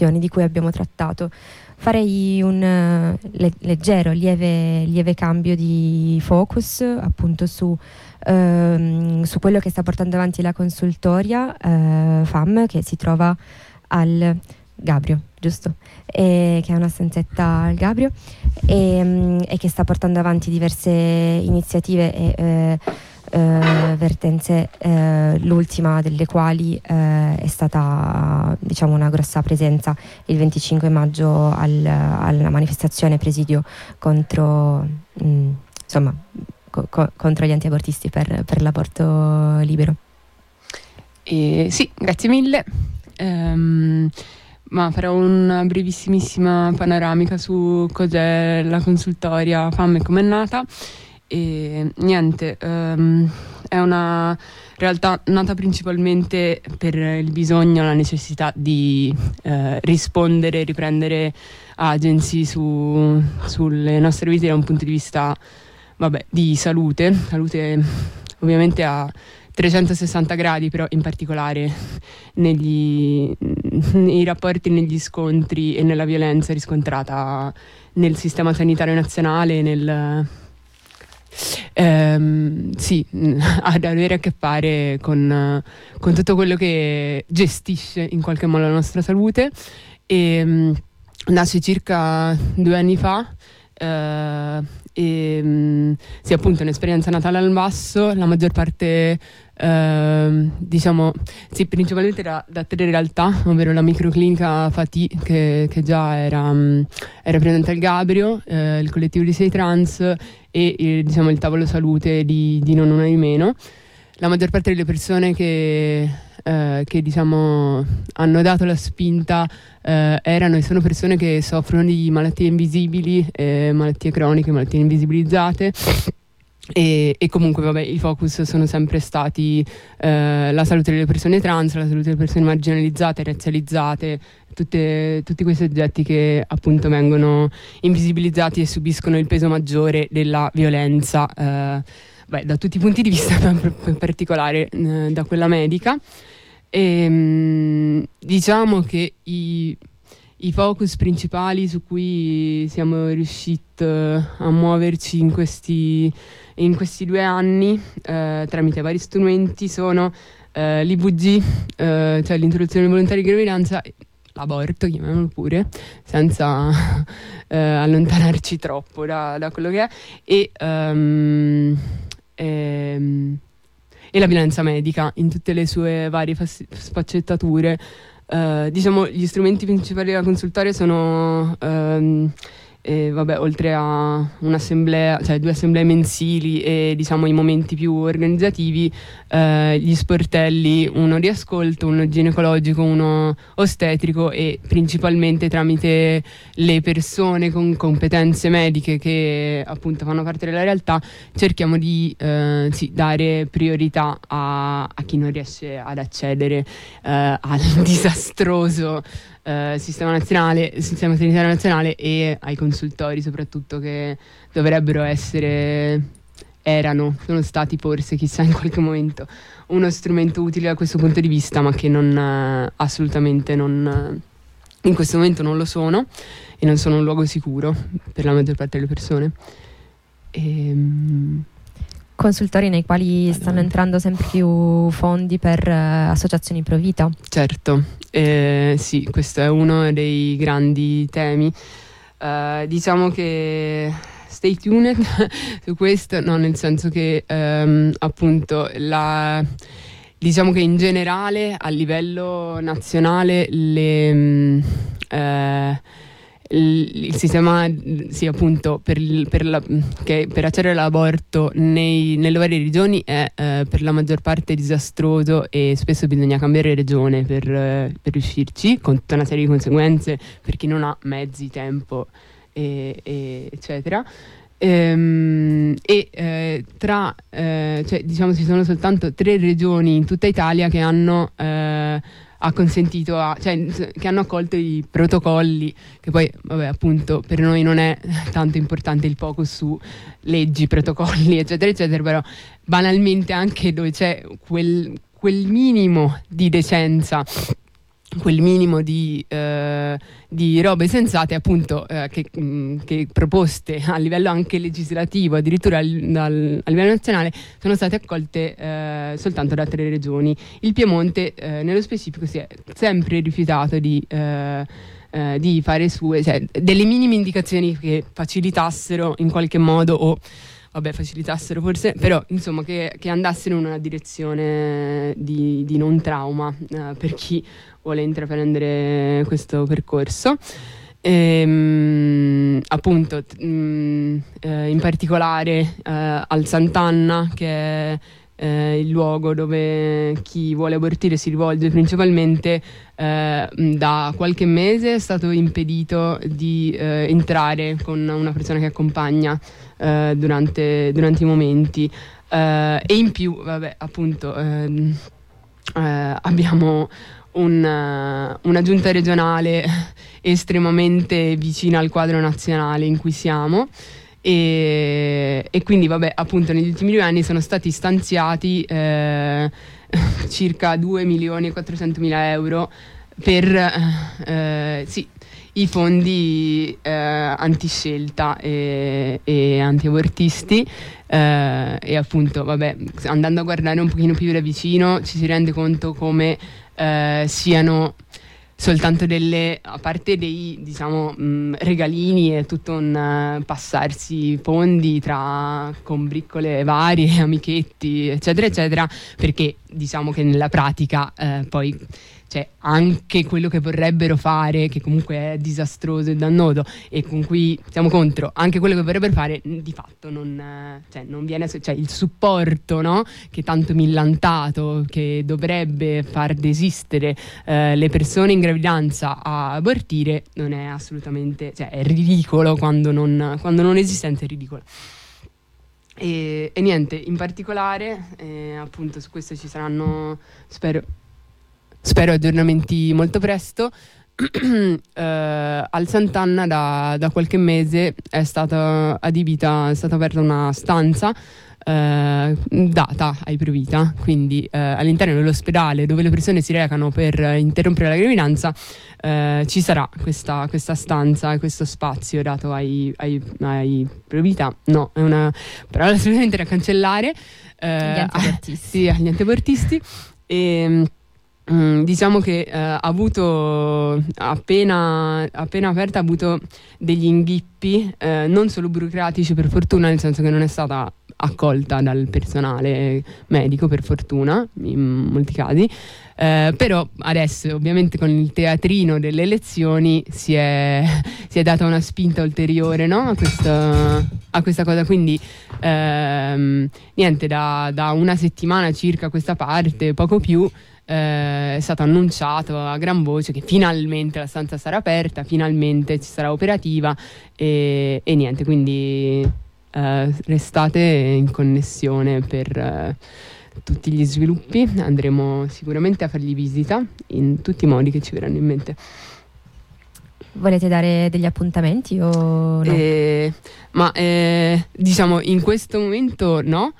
di cui abbiamo trattato. Farei un leggero, lieve cambio di focus appunto su quello che sta portando avanti la consultoria FAM, che si trova al Gabrio, giusto? Che è una stanzetta al Gabrio e che sta portando avanti diverse iniziative e vertenze, l'ultima delle quali è stata, diciamo, una grossa presenza il 25 maggio alla manifestazione presidio contro contro gli antiabortisti per l'aborto libero. Sì, grazie mille. Ma farò una brevissimissima panoramica su cos'è la consultoria FAM e com'è nata. E niente, è una realtà nata principalmente per il bisogno, la necessità di rispondere, riprendere agency sulle nostre vite da un punto di vista di salute ovviamente a 360 gradi, però in particolare nei rapporti, negli scontri e nella violenza riscontrata nel sistema sanitario nazionale, ad avere a che fare con tutto quello che gestisce in qualche modo la nostra salute. E nasce circa 2 anni fa. Sì, appunto, un'esperienza nata dal basso, la maggior parte principalmente da 3 realtà, ovvero la microclinica Fati che già era presente al Gabrio, il collettivo di Sei Trans e il tavolo salute di Non Una di Meno. La maggior parte delle persone che hanno dato la spinta erano e sono persone che soffrono di malattie invisibili, malattie croniche, malattie invisibilizzate. E comunque i focus sono sempre stati la salute delle persone trans, la salute delle persone marginalizzate, razzializzate, tutti quei soggetti che appunto vengono invisibilizzati e subiscono il peso maggiore della violenza da tutti i punti di vista, in particolare da quella medica. E diciamo che i focus principali su cui siamo riusciti a muoverci in questi 2 anni tramite vari strumenti sono l'IVG, cioè l'interruzione volontaria di gravidanza, l'aborto, chiamiamolo pure, senza allontanarci troppo da quello che è, e la violenza medica in tutte le sue varie sfaccettature. Gli strumenti principali della consultoria sono oltre a un'assemblea, cioè 2 assemblee mensili e i momenti più organizzativi, gli sportelli, uno di ascolto, uno ginecologico, uno ostetrico, e principalmente tramite le persone con competenze mediche che appunto fanno parte della realtà cerchiamo di dare priorità a chi non riesce ad accedere al disastroso sistema sanitario nazionale e ai consultori soprattutto, che dovrebbero sono stati forse, chissà, in qualche momento uno strumento utile da questo punto di vista, ma che assolutamente in questo momento non lo sono, e non sono un luogo sicuro per la maggior parte delle persone. Consultori nei quali stanno entrando sempre più fondi per associazioni pro vita. Certo, sì, questo è uno dei grandi temi. Diciamo che stay tuned su questo, no, nel senso che appunto diciamo che in generale a livello nazionale il sistema, sì, appunto, per accedere all'aborto nelle varie regioni è per la maggior parte disastroso, e spesso bisogna cambiare regione per riuscirci, con tutta una serie di conseguenze per chi non ha mezzi, tempo eccetera. Ci sono soltanto 3 regioni in tutta Italia che hanno che hanno accolto i protocolli, che poi appunto per noi non è tanto importante il focus su leggi, protocolli eccetera eccetera, però banalmente anche dove c'è quel minimo di decenza quel minimo di robe sensate, appunto, che proposte a livello anche legislativo, addirittura a livello nazionale, sono state accolte soltanto da 3 regioni. Il Piemonte nello specifico si è sempre rifiutato di fare sue, cioè delle minime indicazioni che facilitassero in qualche modo, o vabbè, facilitassero forse, però insomma che andassero in una direzione di non trauma per chi vuole intraprendere questo percorso. Appunto, in particolare al Sant'Anna, che è il luogo dove chi vuole abortire si rivolge principalmente, da qualche mese è stato impedito di entrare con una persona che accompagna durante i momenti, e in più, vabbè, appunto, abbiamo una giunta regionale estremamente vicina al quadro nazionale in cui siamo, e quindi, vabbè, appunto, negli ultimi 2 anni sono stati stanziati circa 2.400.000 euro per sì, i fondi antiscelta e antiabortisti, e appunto, vabbè, andando a guardare un pochino più da vicino ci si rende conto come siano soltanto a parte dei, diciamo, regalini e tutto un passarsi fondi tra combriccole varie, amichetti, eccetera eccetera, perché diciamo che nella pratica poi, cioè, anche quello che vorrebbero fare, che comunque è disastroso e dannoso e con cui siamo contro, anche quello che vorrebbero fare di fatto non viene, cioè il supporto, no? Che tanto millantato, che dovrebbe far desistere le persone in gravidanza a abortire, non è assolutamente, cioè è ridicolo, quando non esiste, è ridicolo. E niente, in particolare, appunto, su questo ci saranno, spero aggiornamenti molto presto. Al Sant'Anna da qualche mese è stata aperta una stanza data ai Provita, quindi all'interno dell'ospedale dove le persone si recano per interrompere la gravidanza ci sarà questa stanza e questo spazio dato ai Provita. No, è una parola assolutamente da cancellare. Gli antiabortisti. Sì, agli antiabortisti. E diciamo che ha avuto appena aperta, ha avuto degli inghippi, non solo burocratici, per fortuna, nel senso che non è stata accolta dal personale medico, per fortuna, in molti casi, però adesso, ovviamente, con il teatrino delle elezioni si è data una spinta ulteriore, no? a questa cosa, quindi niente, da una settimana circa a questa parte, poco più, è stato annunciato a gran voce che finalmente la stanza sarà aperta, finalmente ci sarà operativa, e niente, quindi restate in connessione per tutti gli sviluppi. Andremo sicuramente a fargli visita in tutti i modi che ci verranno in mente. Volete dare degli appuntamenti o no? Diciamo in questo momento no.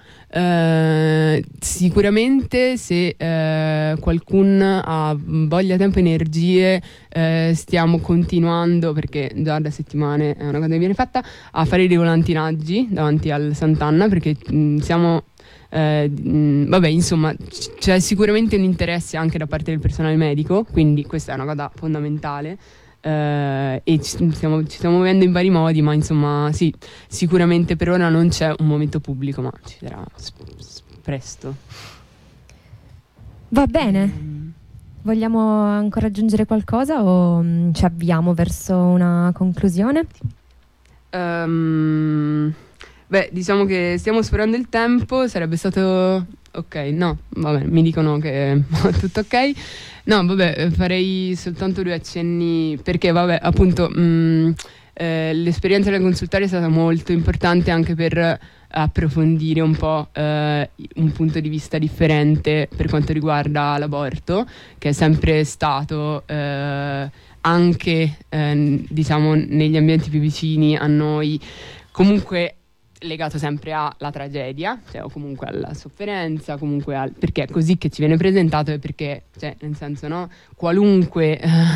Sicuramente se qualcuno ha voglia, tempo e energie, stiamo continuando, perché già da settimane è una cosa che viene fatta, a fare dei volantinaggi davanti al Sant'Anna, perché siamo vabbè, insomma, c'è sicuramente un interesse anche da parte del personale medico, quindi questa è una cosa fondamentale. E ci stiamo muovendo in vari modi, ma insomma sì, sicuramente per ora non c'è un momento pubblico, ma ci sarà presto. Va bene. Vogliamo ancora aggiungere qualcosa o ci avviamo verso una conclusione? Beh, diciamo che stiamo sforando il tempo, sarebbe stato ok, no, vabbè, mi dicono che è tutto ok. No, vabbè, farei soltanto 2 accenni, perché vabbè, appunto, l'esperienza della consultoria è stata molto importante anche per approfondire un po' un punto di vista differente per quanto riguarda l'aborto, che è sempre stato anche diciamo negli ambienti più vicini a noi comunque legato sempre alla tragedia, cioè, o comunque alla sofferenza, comunque perché è così che ci viene presentato, e perché, cioè, nel senso, no, qualunque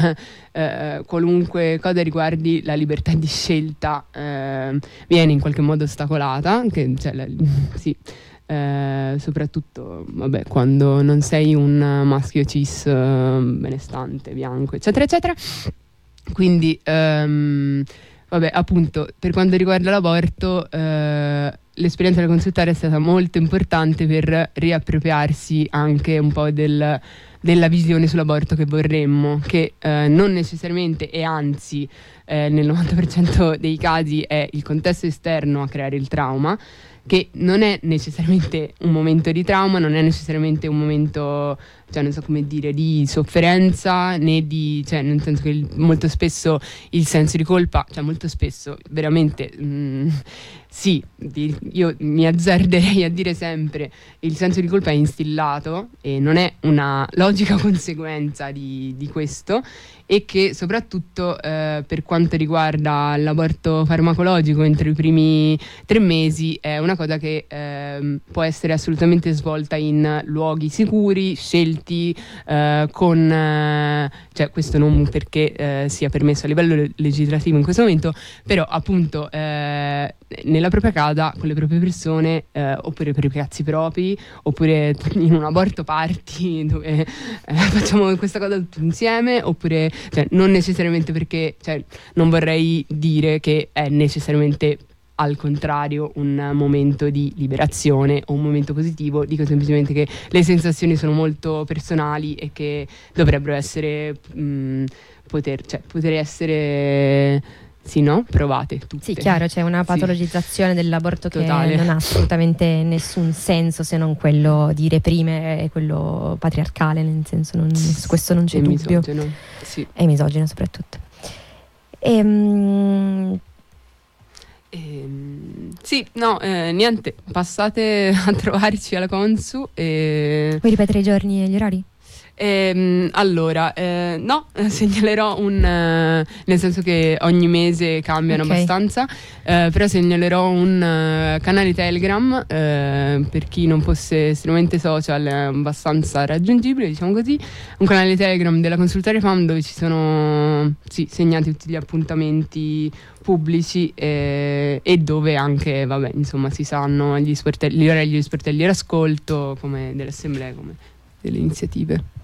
cosa riguardi la libertà di scelta viene in qualche modo ostacolata, che, cioè, sì, soprattutto, vabbè, quando non sei un maschio cis benestante, bianco, eccetera, eccetera. Quindi vabbè, appunto, per quanto riguarda l'aborto, l'esperienza della consultare è stata molto importante per riappropriarsi anche un po' della visione sull'aborto che vorremmo, che non necessariamente, e anzi nel 90% dei casi è il contesto esterno a creare il trauma, che non è necessariamente un momento di trauma, non è necessariamente un momento, cioè, non so come dire, di sofferenza, né di, cioè, nel senso che molto spesso il senso di colpa, cioè molto spesso veramente sì, io mi azzarderei a dire sempre il senso di colpa è instillato e non è una logica conseguenza di questo, e che soprattutto per quanto riguarda l'aborto farmacologico entro i primi 3 mesi è una cosa che può essere assolutamente svolta in luoghi sicuri, scelti, cioè, questo non perché sia permesso a livello legislativo in questo momento, però appunto nella propria casa, con le proprie persone, oppure per i cazzi propri, oppure in un aborto party dove facciamo questa cosa tutti insieme, oppure, cioè, non necessariamente perché, cioè, non vorrei dire che è necessariamente al contrario un momento di liberazione o un momento positivo, dico semplicemente che le sensazioni sono molto personali e che dovrebbero essere poter essere, sì, no? Provate tutte. Sì, chiaro, c'è una patologizzazione dell'aborto totale, che non ha assolutamente nessun senso se non quello di reprimere, quello patriarcale, nel senso, su questo non c'è dubbio. Misogino, sì. E misogino soprattutto. Sì, no, niente, passate a trovarci alla Consu e... Vuoi ripetere i giorni e gli orari? Allora, no, segnalerò nel senso che ogni mese cambiano abbastanza, però segnalerò un canale Telegram, per chi non fosse estremamente social, è abbastanza raggiungibile, diciamo così, un canale Telegram della Consultare Fam dove ci sono, sì, segnati tutti gli appuntamenti pubblici, e dove anche, vabbè, insomma, si sanno gli orari degli sportelli d'ascolto, come delle assemblee, come delle iniziative.